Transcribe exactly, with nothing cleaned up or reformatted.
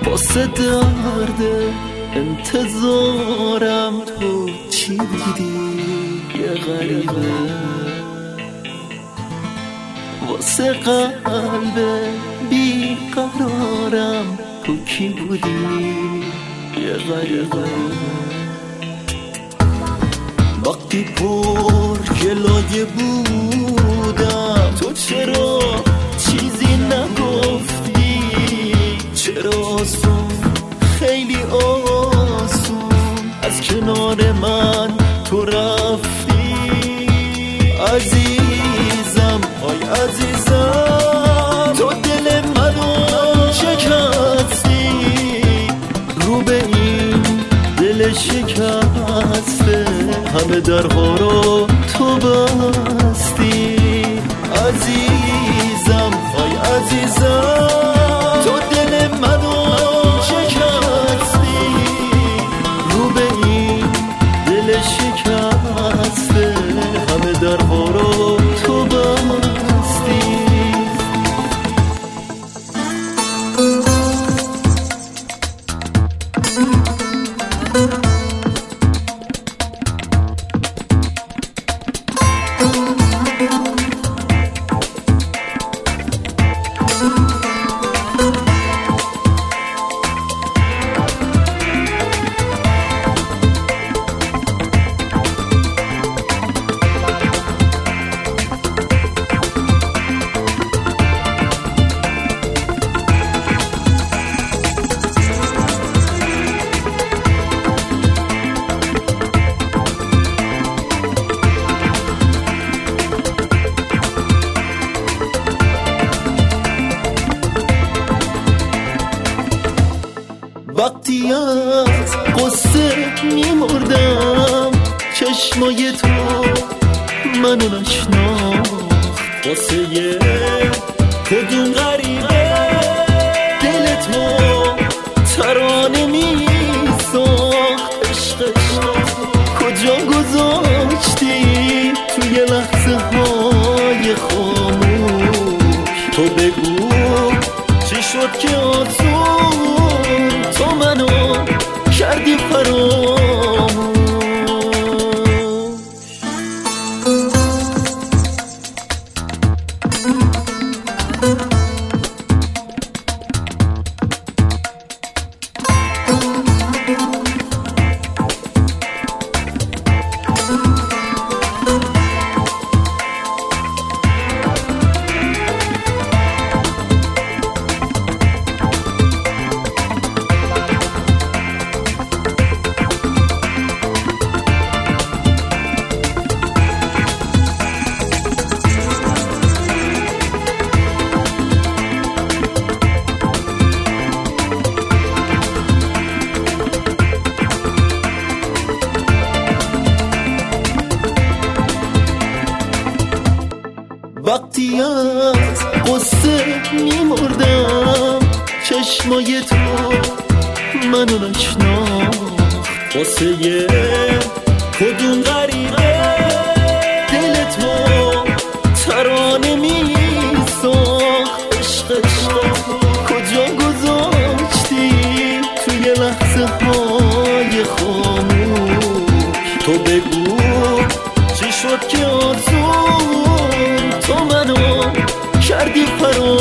واسه درد انتظارم تو چی دیدی یه غریبه، واسه قلب بیقرارم تو کی بودی یه غریبه. وقتی پر جلوی بودم تو چرا چیزی نگفتی؟ چرا آسون خیلی آسون از کنار من تو رفتی؟ عزیزم آی عزیزم تو دل منو شکستی، رو به این دل شکسته همه درها رو تو بستی. عزیزم آی عزیزم تو دل منو شکستی، رو به این دل شکسته همه درها رو تو بستی. وقتی از قصه میمردم چشمای تو منو نشناخت، واسه یه کدوم غریبه دلت ما ترانه میساخت. عشقش کجا گذاشتی توی لحظه های خاموش؟ تو بگو چی شد که آسون تو منو کردی فراموش؟ وقتی از قصه میمردم چشمای تو منو نشناخت، واسه یه کدوم غریبه دلت ما ترانه میساخت. عشقش کجا گذاشتی توی لحظه های خاموش؟ تو بگو چی شد که آسون تو منو کردی فراموش؟